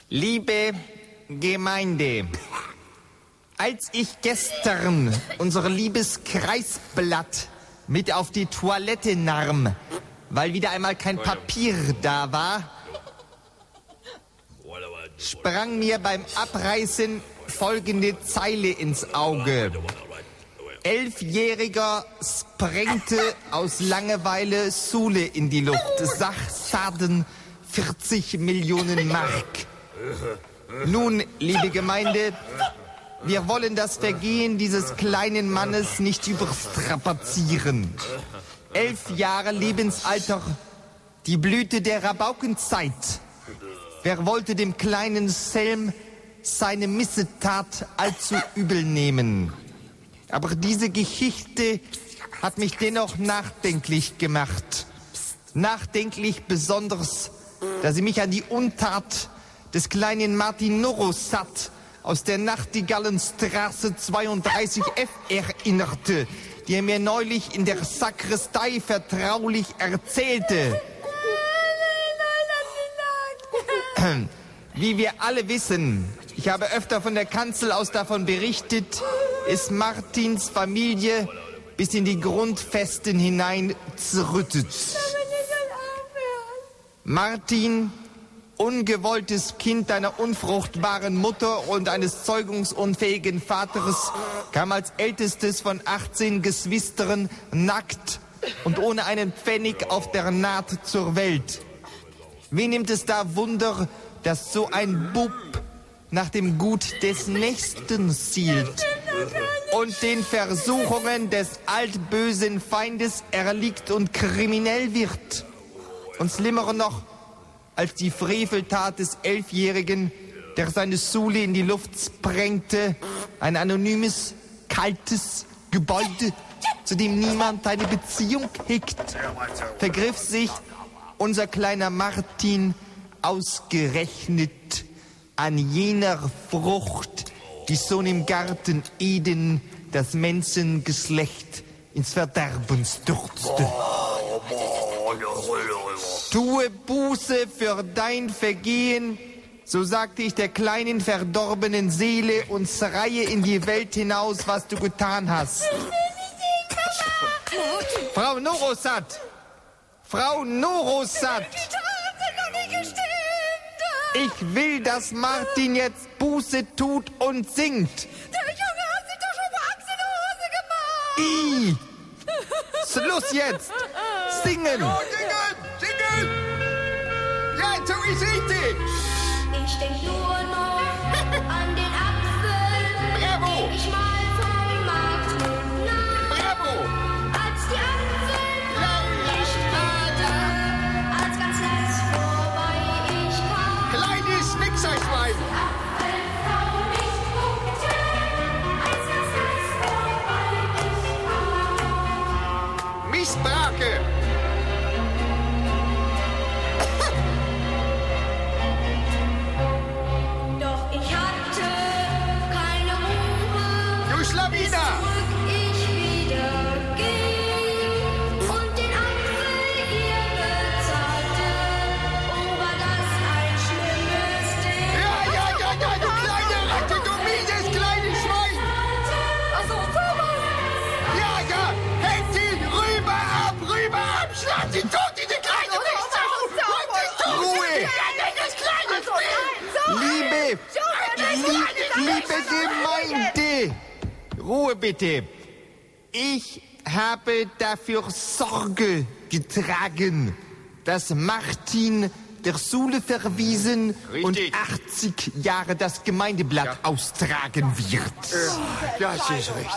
Liebe Gemeinde, als ich gestern unser liebes Kreisblatt mit auf die Toilette nahm, weil wieder einmal kein Papier da war, sprang mir beim Abreißen folgende Zeile ins Auge. 11-Jähriger sprengte aus Langeweile Sule in die Luft. Sachschaden 40 Millionen Mark. Nun, liebe Gemeinde, wir wollen das Vergehen dieses kleinen Mannes nicht überstrapazieren. 11 Jahre Lebensalter, die Blüte der Rabaukenzeit. Wer wollte dem kleinen Selm seine Missetat allzu übel nehmen? Aber diese Geschichte hat mich dennoch nachdenklich gemacht. Nachdenklich besonders, da sie mich an die Untat des kleinen Martin Norosat aus der Nachtigallenstraße 32F erinnerte, die er mir neulich in der Sakristei vertraulich erzählte. Wie wir alle wissen, ich habe öfter von der Kanzel aus davon berichtet, ist Martins Familie bis in die Grundfesten hinein zerrüttet. Martin, ungewolltes Kind einer unfruchtbaren Mutter und eines zeugungsunfähigen Vaters, kam als ältestes von 18 Geschwistern nackt und ohne einen Pfennig auf der Naht zur Welt. Wen nimmt es da Wunder, dass so ein Bub nach dem Gut des Nächsten zielt und den Versuchungen des altbösen Feindes erliegt und kriminell wird? Und schlimmer noch als die Freveltat des 11-Jährigen, der seine Sule in die Luft sprengte, ein anonymes, kaltes Gebäude, zu dem niemand eine Beziehung hegt, vergriff sich unser kleiner Martin ausgerechnet an jener Frucht, die schon im Garten Eden das Menschengeschlecht ins Verderben stürzte. Tue Buße für dein Vergehen, so sagte ich der kleinen verdorbenen Seele, und schreie in die Welt hinaus, was du getan hast. Frau Norosat! Frau Norosat! Ich will, dass Martin jetzt Buße tut und singt. Der Junge hat sich doch schon mal Axt in die Hose gemacht. Schluss jetzt! Singen! Ja, singen! Ja, so ist richtig! Ich denk nur noch an den Apfel, Bravo! den ich mal vom Markt mitnahm. Bravo! Als die Apfel nicht hatte, als ganz nachts vorbei ich kam. Kleines Wichserschwein! Apfelfrau nicht guckte, als ganz nachts vorbei ich kam. Missbrake! Doch ich hatte keine Ruhe. Du Schlawiner! Zurück ich wieder ging und den Apfel ihr bezahlte. Oh, war das ein schlimmes Ding. Ja, du kleine Ratte, du mieses kleines Schwein! Ach so, sowas. Ja, hängt ihn rüber ab, schlag sie tot, diese kleine Wichser! Ruhe! Ja, das kleine Spiel! Liebe Gemeinde! Ruhe bitte! Ich habe dafür Sorge getragen, dass Martin der Schule verwiesen und Richtig. 80 Jahre das Gemeindeblatt austragen wird. Das ist richtig.